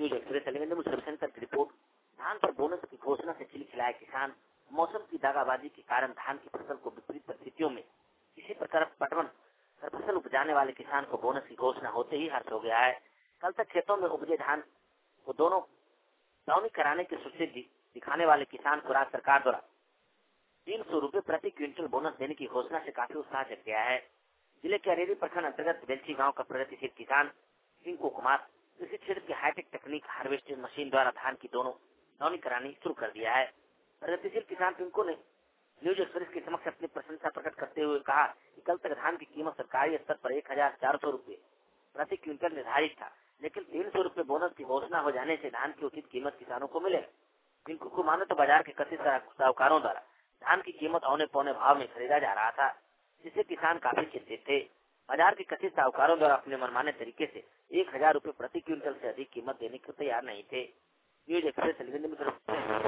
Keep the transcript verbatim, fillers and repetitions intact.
News express Aliganj Ravishankar की report. धान पर बोनस की घोषणा से खिलखिलाए किसान। मौसम की दागाबाजी के कारण धान की फसल को विपरीत परिस्थितियों में किसी प्रकार पटवन कर फसल उपजाने वाले किसान को बोनस की घोषणा होते ही हर्ष हो गया है। कल तक खेतों में उपजे धान को दोनों दौनी कराने की सुस्ती दिखाने वाले किसान को राज्य सरकार द्वारा तीन सौ रूपये प्रति क्विंटल बोनस देने की घोषणा से काफी उत्साह जग गया है। जिले के अरेरी प्रखंड अंतर्गत बेलची गांव का प्रगतिशील किसान पिंकू कुमार कृषि क्षेत्र की हाईटेक तकनीक हार्वेस्टिंग मशीन द्वारा धान की दोनों दौनी करानी शुरू कर दिया है। प्रगतिशील किसान पिंकू ने न्यूज एक्सप्रेस के समक्ष अपनी प्रशंसा प्रकट करते हुए कहा कि कल तक धान की कीमत सरकारी स्तर पर एक हजार चार सौ रूपये प्रति क्विंटल निर्धारित था, लेकिन तीन सौ रूपये बोनस की घोषणा हो जाने से धान की उचित कीमत किसानों को मिले। पिंकू को माने तो बाजार के कथित साहूकारों द्वारा धान की कीमत औने पौने भाव में खरीदा जा रहा था, जिससे किसान काफी चिंतित थे। बाजार के कथित साहूकारों द्वारा अपने मनमाने तरीके से एक हजार रूपये प्रति क्विंटल से अधिक कीमत देने को तैयार नहीं थे। News express